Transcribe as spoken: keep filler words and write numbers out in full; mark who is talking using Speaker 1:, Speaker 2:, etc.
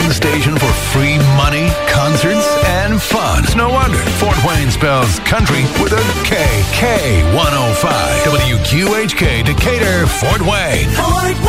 Speaker 1: the station for free money, concerts, and fun. It's no wonder Fort Wayne spells country with a K. K one oh five. W Q H K, Decatur, Fort Wayne.
Speaker 2: Fort